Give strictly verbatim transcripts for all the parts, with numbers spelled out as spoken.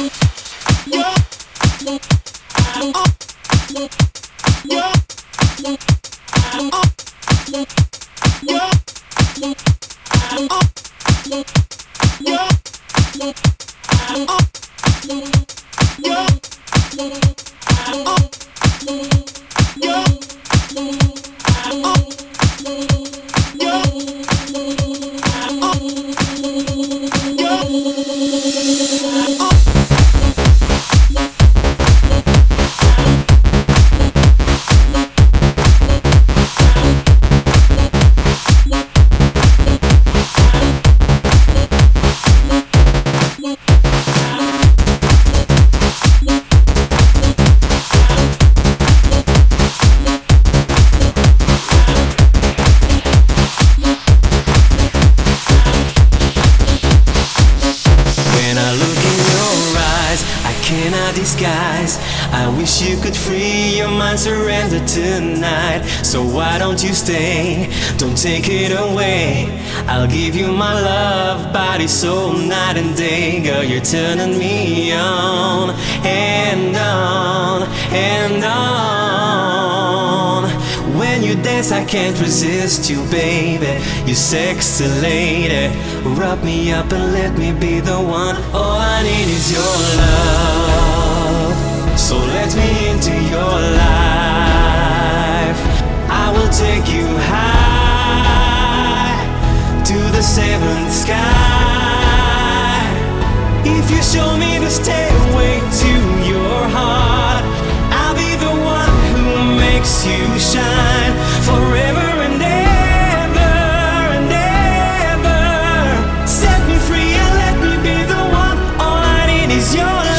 Disguise. I wish you could free your mind, surrender tonight. So why don't you stay? Don't take it away. I'll give you my love, body, soul, night and day. Girl, you're turning me on and on and on. When you dance, I can't resist you, baby. You sexy lady. Rub me up and let me be the one. All I need is your love. So let me into your life. I will take you high to the seventh sky. If you show me the stairway to your heart, I'll be the one who makes you shine forever and ever and ever. Set me free and let me be the one. All I need is your love.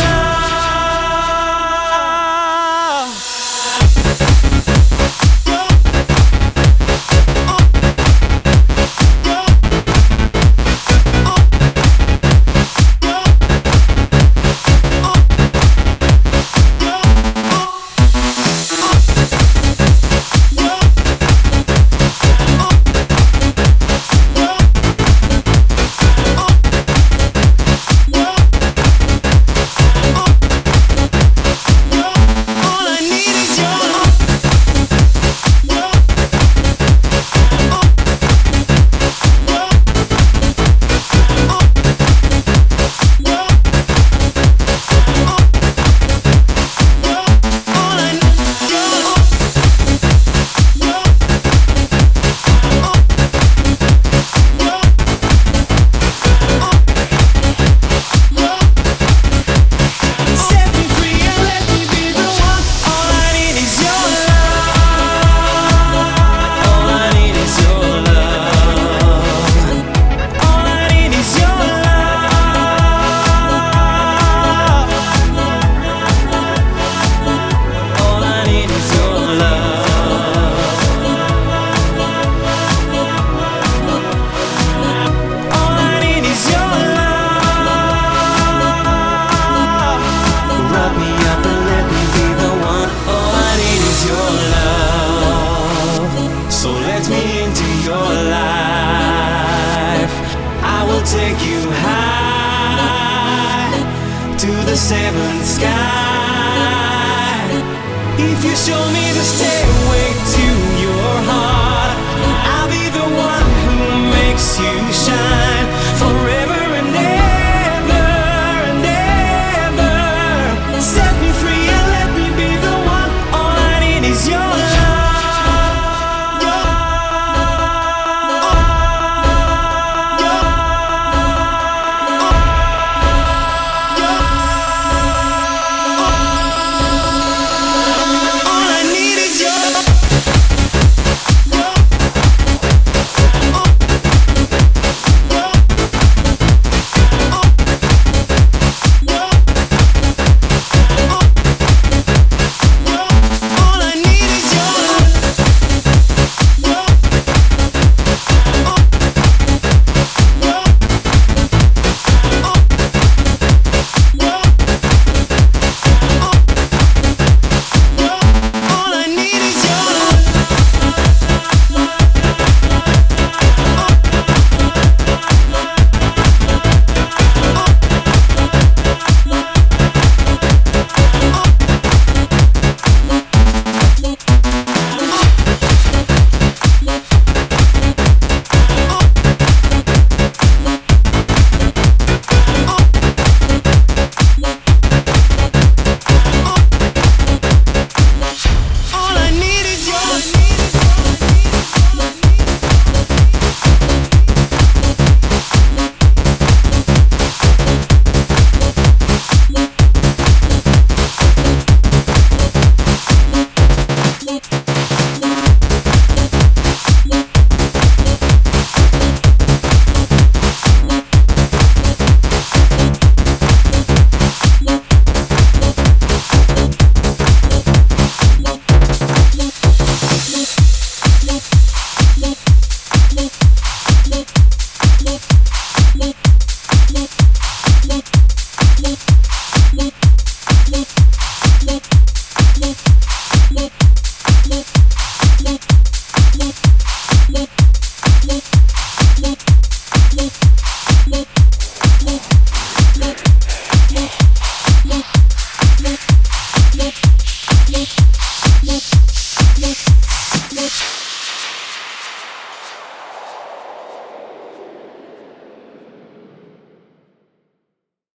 Take you high to the seventh sky. If you show me the stairway to your heart,